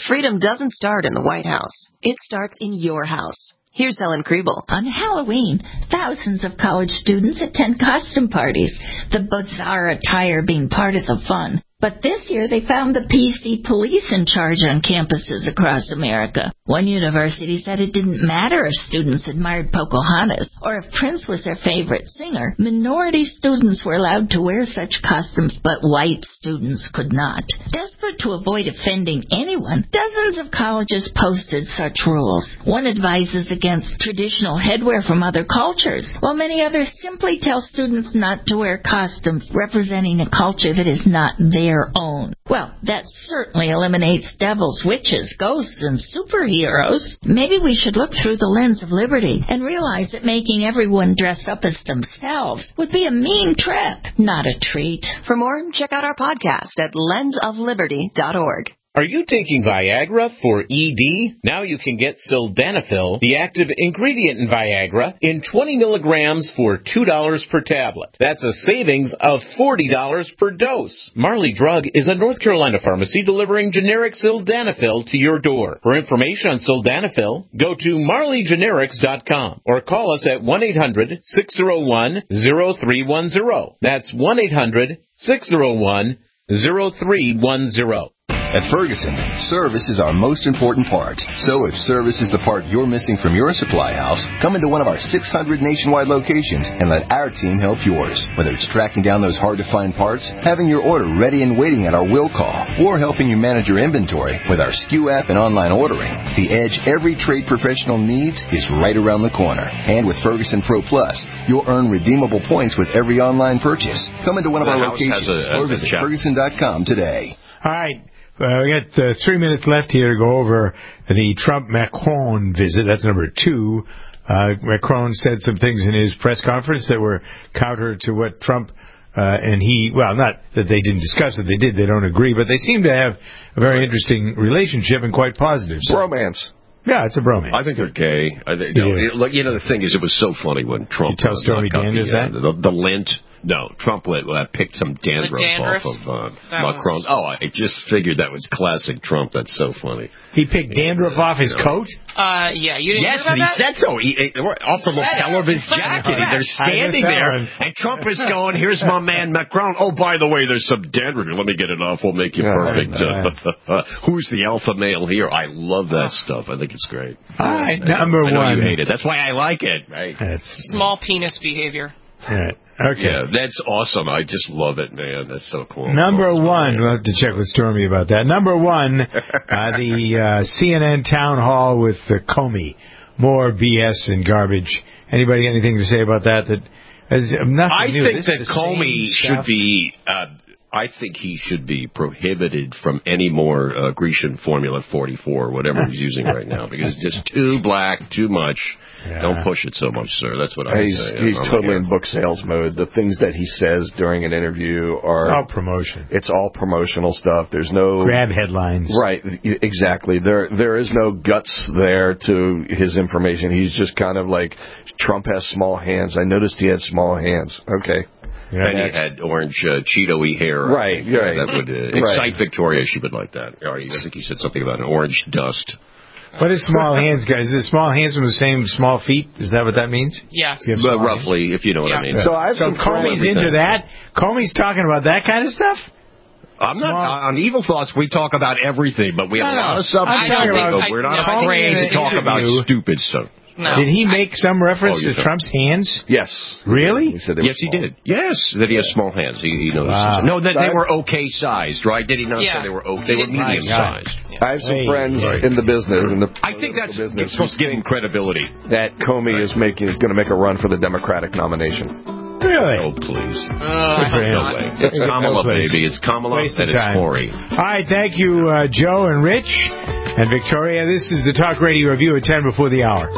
freedom doesn't start in the White House. It starts in your house. Here's Helen Kriebel. On Halloween, thousands of college students attend costume parties, the bizarre attire being part of the fun. But this year they found the P C police in charge on campuses across America. One university said it didn't matter if students admired Pocahontas or if Prince was their favorite singer. Minority students were allowed to wear such costumes, but white students could not. Desperate to avoid offending anyone, dozens of colleges posted such rules. One advises against traditional headwear from other cultures, while many others simply tell students not to wear costumes representing a culture that is not theirs. Own. Well, that certainly eliminates devils, witches, ghosts, and superheroes. Maybe we should look through the lens of liberty and realize that making everyone dress up as themselves would be a mean trick, not a treat. For more, check out our podcast at lens of liberty dot org. Are you taking Viagra for E D? Now you can get Sildenafil, the active ingredient in Viagra, in twenty milligrams for two dollars per tablet. That's a savings of forty dollars per dose. Marley Drug is a North Carolina pharmacy delivering generic Sildenafil to your door. For information on Sildenafil, go to marley generics dot com or call us at one eight hundred, six oh one, oh three one oh. That's one eight hundred, six oh one, oh three one oh. At Ferguson, service is our most important part. So if service is the part you're missing from your supply house, come into one of our six hundred nationwide locations and let our team help yours. Whether it's tracking down those hard-to-find parts, having your order ready and waiting at our will call, or helping you manage your inventory with our S K U app and online ordering, the edge every trade professional needs is right around the corner. And with Ferguson Pro Plus, you'll earn redeemable points with every online purchase. Come into one of The our house locations has a- or has a visit check. ferguson dot com today. All right. Uh, we got uh, three minutes left here to go over the Trump-Macron visit. That's number two. Uh, Macron said some things in his press conference that were counter to what Trump uh, and he, well, not that they didn't discuss it. They did. They don't agree. But they seem to have a very interesting relationship and quite positive. So. Bromance. Yeah, it's a bromance. I think they're gay. I think, you, know, Yeah. it- like, you know, the thing is, it was so funny when Trump... You tell uh, Stormy knocked out Daniels the, uh, that? The, the lint... No, Trump let, uh, picked some dandruff, dandruff? off of uh, That Macron. was- Oh, I just figured that was classic Trump. That's so funny. He picked dandruff off his coat? Uh, yeah, you didn't Yes, hear and about he that? said so. He, he, off the lapel of his jacket. They're standing there, and Trump is going, here's my man Macron. Oh, by the way, there's some dandruff. Let me get it off. We'll make you perfect. Uh, who's the alpha male here? I love that stuff. I think it's great. All right, number I know one. you hate it. That's why I like it. Right? Small penis behavior. Right. Okay. Yeah, that's awesome. I just love it, man. That's so cool. Number one, we'll have to check with Stormy about that. Number one, uh, the uh, C N N town hall with uh, Comey. More B S and garbage. Anybody got anything to say about that? That is nothing I new. think This that is the Comey same should stuff. be. Uh, I think he should be prohibited from any more uh, Grecian Formula forty-four, whatever he's using right now, because it's just too black, too much. Yeah. Don't push it so much, sir. That's what I would He's, say. he's I'm totally like, in book sales mode. The things that he says during an interview are It's all promotion. It's all promotional stuff. There's no Grab headlines. Right, exactly. There there is no guts there to his information. He's just kind of like, Trump has small hands. I noticed he had small hands. Okay. and he had orange uh, Cheeto-y hair. Right, I think. right. That would uh, Right. excite Victoria. She would like that. Or I think he said something about an orange dust. What is small hands, guys? Is it small hands from the same small feet? Is that what that means? Yes. You have Well, small roughly, if you know what I mean. So, so Comey's into that? Comey's talking about that kind of stuff? I'm not on Evil Thoughts. We talk about everything, but we have No, a lot no. of substance. I'm talking about- but we're not no, I think afraid in to an talk about interview- stupid stuff. No. Did he make some reference Oh, you to don't. Trump's hands? Yes. Really? He said they Yes, were he small. did. Yes, that he has small hands. He, he noticed. Wow. No, that they So I- were okay sized, right? Did he not Yeah. say they were okay? They were My medium God. sized. I have some Hey, friends right. in the business, in the I think that's business, it's supposed to give him credibility. that Comey is making is going to make a run for the Democratic nomination. Really? Oh, please. Uh, for him. No way. It's Kamala, Waste- baby. It's Kamala waste of and it's time. Corey. All right, thank you, uh, Joe and Rich and Victoria. This is the Talk Radio Review at ten before the hour.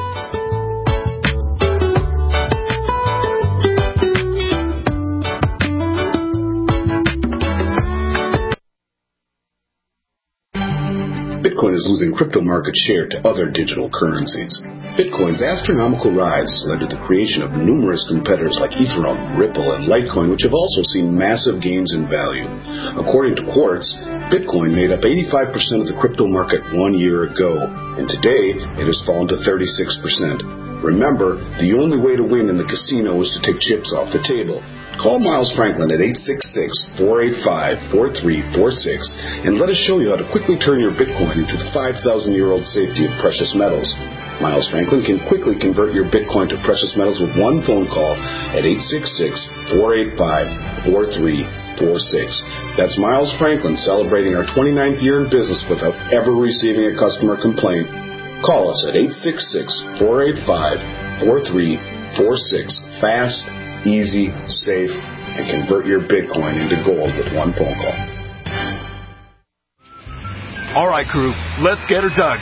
Bitcoin is losing crypto market share to other digital currencies. Bitcoin's astronomical rise has led to the creation of numerous competitors like Ethereum, Ripple, and Litecoin, which have also seen massive gains in value. According to Quartz, Bitcoin made up eighty-five percent of the crypto market one year ago, and today it has fallen to thirty-six percent. Remember, the only way to win in the casino is to take chips off the table. Call Miles Franklin at eight six six, four eight five, four three four six and let us show you how to quickly turn your Bitcoin into the five thousand year old safety of precious metals. Miles Franklin can quickly convert your Bitcoin to precious metals with one phone call at eight six six, four eight five, four three four six. That's Miles Franklin celebrating our twenty-ninth year in business without ever receiving a customer complaint. Call us at eight six six, four eight five, four three four six. Fast, easy, safe, and convert your Bitcoin into gold with one phone call. All right, crew, let's get her dug.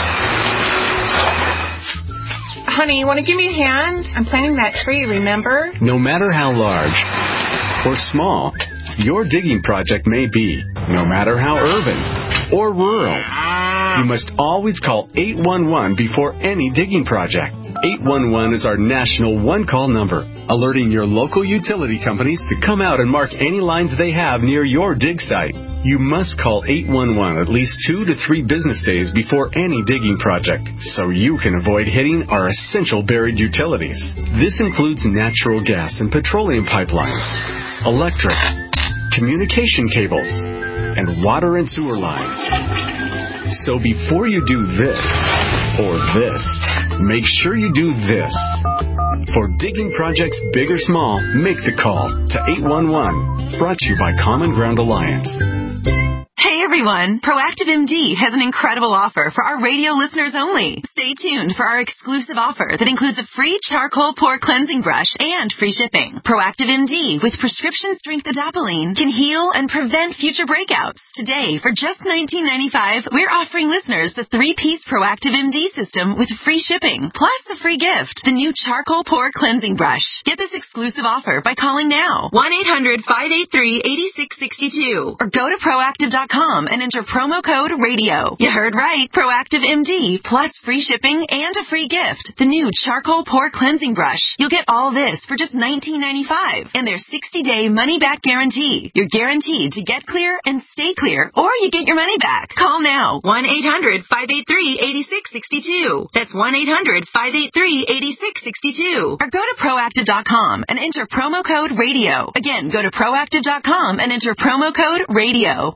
Honey, you want to give me a hand? I'm planting that tree, remember? No matter how large or small your digging project may be, no matter how urban or rural, you must always call eight one one before any digging project. eight one one is our national one-call number, alerting your local utility companies to come out and mark any lines they have near your dig site. You must call eight one one at least two to three business days before any digging project, so you can avoid hitting our essential buried utilities. This includes natural gas and petroleum pipelines, electric, communication cables, and water and sewer lines. So before you do this or this, make sure you do this. For digging projects big or small, make the call to eight one one. Brought to you by Common Ground Alliance. Hey everyone, Proactive M D has an incredible offer for our radio listeners only. Stay tuned for our exclusive offer that includes a free charcoal pore cleansing brush and free shipping. Proactive M D with prescription strength adapalene can heal and prevent future breakouts. Today, for just nineteen ninety-five dollars, we're offering listeners the three-piece Proactive M D system with free shipping, plus a free gift, the new charcoal pore cleansing brush. Get this exclusive offer by calling now, one eight hundred, five eight three, eight six six two, or go to proactive dot com and enter promo code radio. You heard right. Proactive M D plus free shipping and a free gift. The new charcoal pore cleansing brush. You'll get all this for just nineteen ninety-five dollars and their sixty day money back guarantee. You're guaranteed to get clear and stay clear, or you get your money back. Call now. one eight hundred, five eight three, eight six six two. That's one eight hundred, five eight three, eight six six two. Or go to proactive dot com and enter promo code radio. Again, go to proactive dot com and enter promo code radio.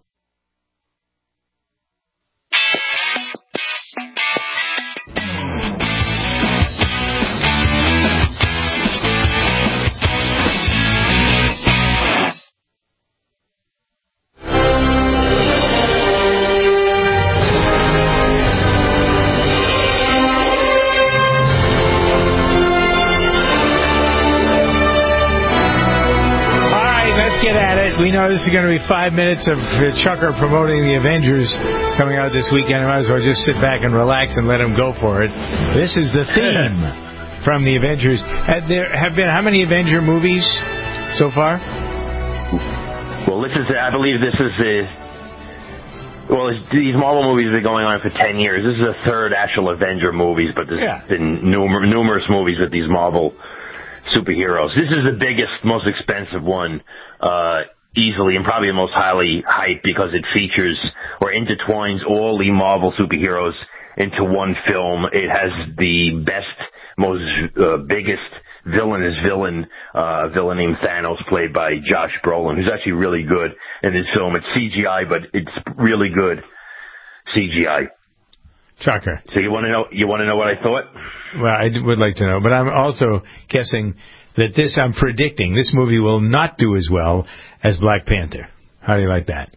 Get at it. We know this is going to be five minutes of Chucker promoting the Avengers coming out this weekend. I might as well just sit back and relax and let him go for it. This is the theme from the Avengers. Have there have been how many Avenger movies so far? Well, this is, I believe this is the, well, these Marvel movies have been going on for ten years. This is the third actual Avenger movies, but there's yeah. been numer- numerous movies with these Marvel superheroes. This is the biggest, most expensive one, uh, easily, and probably the most highly hyped because it features or intertwines all the Marvel superheroes into one film. It has the best, most uh, biggest villainous villain, uh, villain named Thanos, played by Josh Brolin, who's actually really good in this film. It's C G I, but it's really good C G I. Chucker. So you want to know? You want to know what I thought? Well, I would like to know, but I'm also guessing that this, I'm predicting, this movie will not do as well as Black Panther. How do you like that?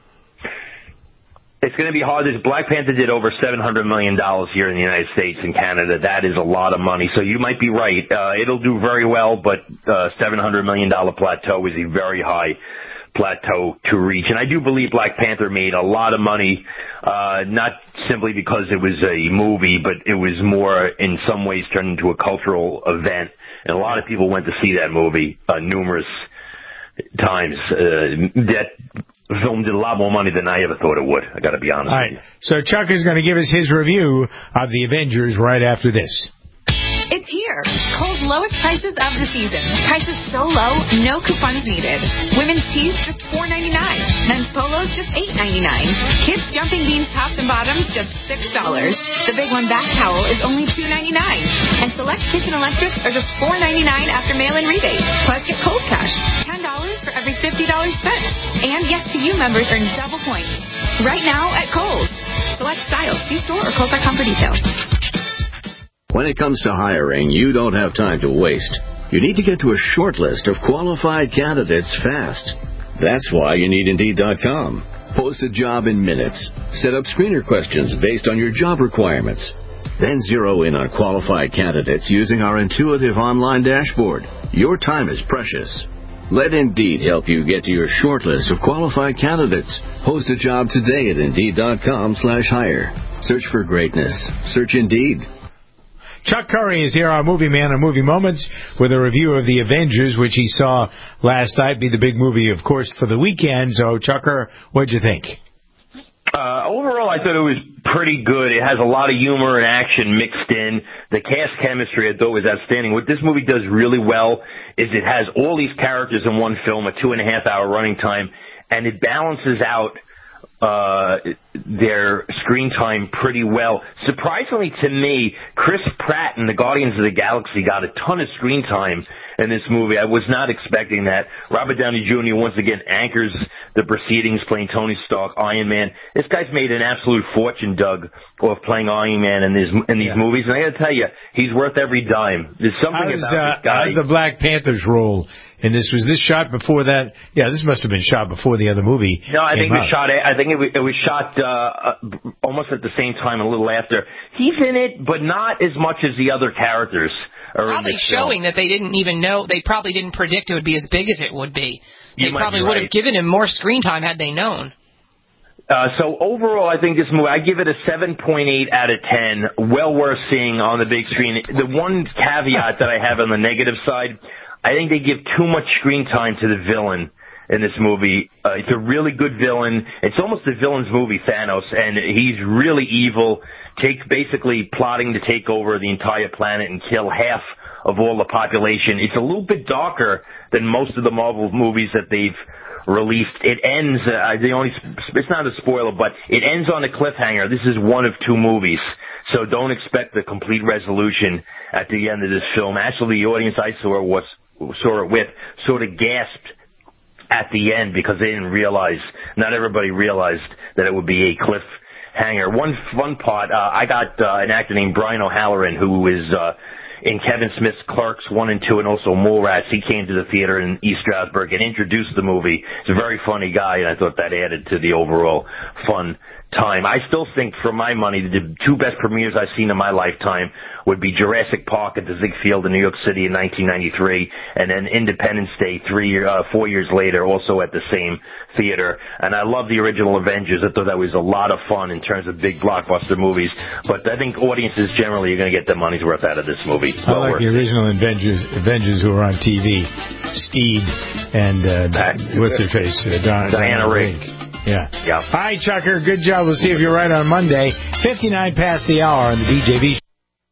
It's going to be hard. This Black Panther did over seven hundred million dollars here in the United States and Canada. That is a lot of money. So you might be right. Uh, it'll do very well, but uh, seven hundred million dollars plateau is a very high plateau to reach. And I do believe Black Panther made a lot of money, uh, not simply because it was a movie, but it was more in some ways turned into a cultural event. And a lot of people went to see that movie uh, numerous times. Uh, that film did a lot more money than I ever thought it would. I got to be honest All with right. you. So Chuck is going to give us his review of the Avengers right after this. It's here. here. Kohl's lowest prices of the season. Prices so low, no coupons needed. Women's tees just four ninety-nine. Men's polos just eight ninety-nine. Kids jumping beans tops and bottoms just six dollars. The big one back towel is only two ninety-nine. And select kitchen electrics are just four ninety-nine after mail-in rebate. Plus get Kohl's cash, ten dollars for every fifty dollars spent. And Yes to You members earn double points. Right now at Kohl's. Select styles. See store or Kohl's dot com for details. When it comes to hiring, you don't have time to waste. You need to get to a short list of qualified candidates fast. That's why you need Indeed dot com. Post a job in minutes. Set up screener questions based on your job requirements. Then zero in on qualified candidates using our intuitive online dashboard. Your time is precious. Let Indeed help you get to your short list of qualified candidates. Post a job today at Indeed dot com slash hire. Search for greatness. Search Indeed. Chuck Curry is here, our movie man on Movie Moments, with a review of The Avengers, which he saw last night be the big movie, of course, for the weekend. So, Chucker, what'd you think? Uh, overall, I thought it was pretty good. It has a lot of humor and action mixed in. The cast chemistry, I thought, was outstanding. What this movie does really well is it has all these characters in one film, a two and a half hour running time, and it balances out uh their screen time pretty well. Surprisingly to me, Chris Pratt and the Guardians of the Galaxy got a ton of screen time in this movie. I was not expecting that. Robert Downey Junior once again anchors the proceedings playing Tony Stark, Iron Man. This guy's made an absolute fortune, Doug, off playing Iron Man in these in these yeah. movies. And I got to tell you, he's worth every dime. There's something how's, about uh, this guy. How's the Black Panther's role in this? Was this shot before that? Yeah, this must have been shot before the other movie. No, I think it was out. shot. I think it was, it was shot uh, almost at the same time, a little after. He's in it, but not as much as the other characters. Probably showing that they didn't even know, they probably didn't predict it would be as big as it would be. They you probably be would right. have given him more screen time had they known. Uh, so overall, I think this movie, I give it a seven point eight out of ten. Well worth seeing on the big screen. The one caveat that I have on the negative side, I think they give too much screen time to the villain in this movie. Uh, it's a really good villain. It's almost the villain's movie, Thanos, and he's really evil, take basically plotting to take over the entire planet and kill half of all the population. It's a little bit darker than most of the Marvel movies that they've released. It ends, uh, the only, it's not a spoiler, but it ends on a cliffhanger. This is one of two movies, so don't expect the complete resolution at the end of this film. Actually, the audience I saw it, was, saw it with sort of gasped at the end because they didn't realize, not everybody realized that it would be a cliffhanger. One fun part, uh, I got uh, an actor named Brian O'Halloran who is uh, in Kevin Smith's Clerks one and two and also Mallrats. He came to the theater in East Stroudsburg and introduced the movie. He's a very funny guy, and I thought that added to the overall fun time. I still think, for my money, the two best premieres I've seen in my lifetime would be Jurassic Park at the Ziegfeld in New York City in nineteen ninety-three, and then Independence Day three year, uh, four years later, also at the same theater. And I love the original Avengers. I thought that was a lot of fun in terms of big blockbuster movies. But I think audiences generally are going to get their money's worth out of this movie. I well like worth the original it. Avengers, Avengers who were on T V, Steed and uh, what's her face, uh, Don, Diana Rigg. Yeah. yeah. All right, Chucker. Good job. We'll see if you're right on Monday. fifty-nine past the hour on the D J V.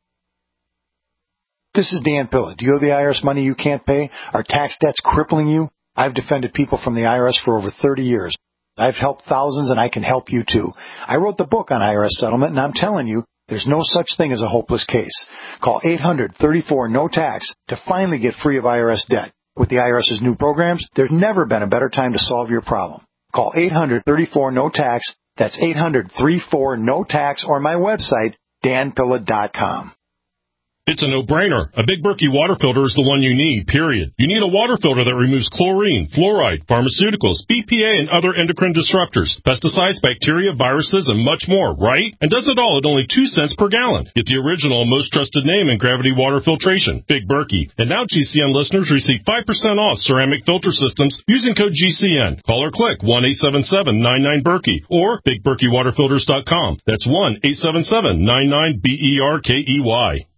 This is Dan Pilla. Do you owe the I R S money you can't pay? Are tax debts crippling you? I've defended people from the I R S for over thirty years. I've helped thousands, and I can help you too. I wrote the book on I R S settlement, and I'm telling you, there's no such thing as a hopeless case. Call eight hundred, thirty-four, no tax to finally get free of I R S debt. With the IRS's new programs, there's never been a better time to solve your problem. Call eight hundred, thirty-four, no tax. That's eight hundred, thirty-four, no tax, or my website, dan pilla dot com. It's a no-brainer. A Big Berkey water filter is the one you need, period. You need a water filter that removes chlorine, fluoride, pharmaceuticals, B P A, and other endocrine disruptors, pesticides, bacteria, viruses, and much more, right? And does it all at only two cents per gallon. Get the original, most trusted name in gravity water filtration, Big Berkey. And now G C N listeners receive five percent off ceramic filter systems using code G C N. Call or click one eight seven seven, nine nine, Berkey or big berkey water filters dot com. That's one eight seven seven, nine nine, B E R K E Y.